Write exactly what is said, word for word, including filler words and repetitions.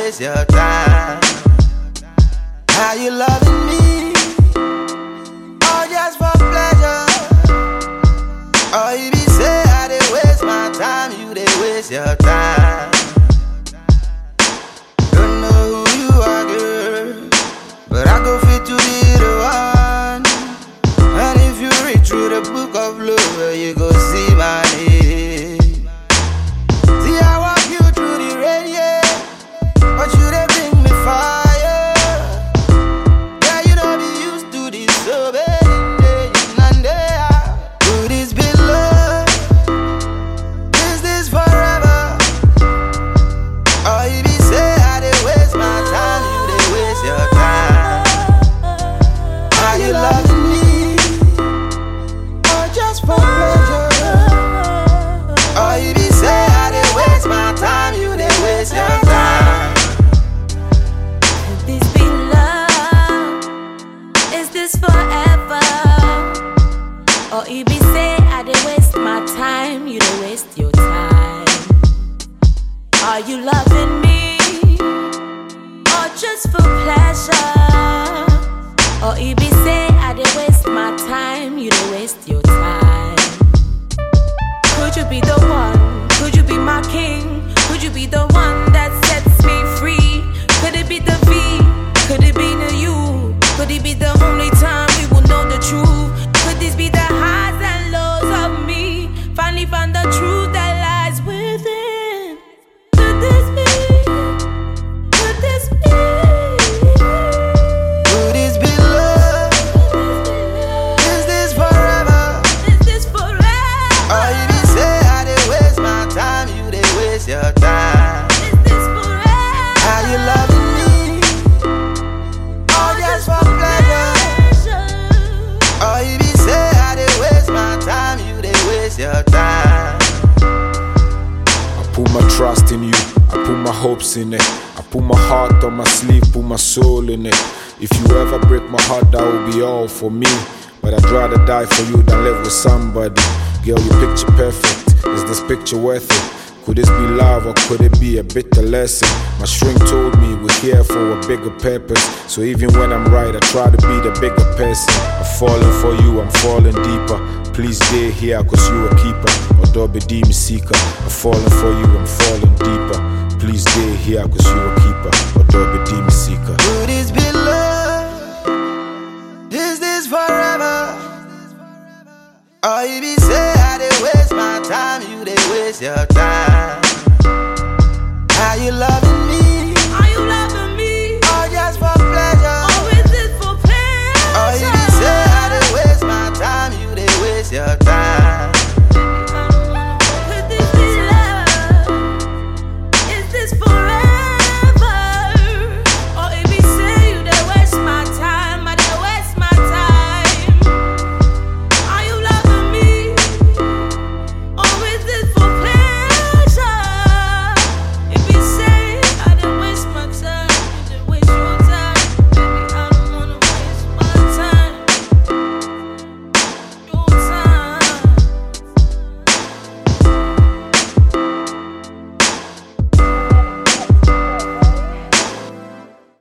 waste your time. How you loving me? All just for pleasure. Or you be say I dey waste my time, you dey waste your time. Don't know who you are, girl, but I go fit to be the one. And if you read through the book of love, you go see my name. See I walk you through the rain, yeah, but you dey bring me fire. Yeah, you don't be used to this, so baby. Or you be say I dey waste my time, you dey waste your time. Are you loving me, or just for pleasure? Or you be say I dey waste my time, you dey waste your time. Could you be the one? Could you be my king? Could you be the one that sets me free? Could it be the V? Could it be the you? Could it be the only time we will know the truth? Could this be the highs and lows of me? Finally found the truth that lies within. Could this be? Could this be? Could this be love? Is this forever? Is this forever? Or you be say I dey waste my time, you dey waste your time. Is this forever? How you loving me? All just for pleasure. Or you be say I dey waste my time, you dey waste your time. I put my trust in you, I put my hopes in it. I put my heart on my sleeve, put my soul in it. If you ever break my heart, that will be all for me. But I'd rather die for you than live with somebody. Girl, your picture perfect, is this picture worth it? Could this be love or could it be a bitter lesson? My shrink told me we're here for a bigger purpose. So even when I'm right, I try to be the bigger person. I'm falling for you, I'm falling deeper. Please stay here, cause you a keeper. Or double D me seeker. I'm falling for you, I'm falling deeper. Please stay here, cause you a keeper. Or double D me seeker. Could this be love? Is this forever? Or you be say I dey waste my time, you dey waste your time.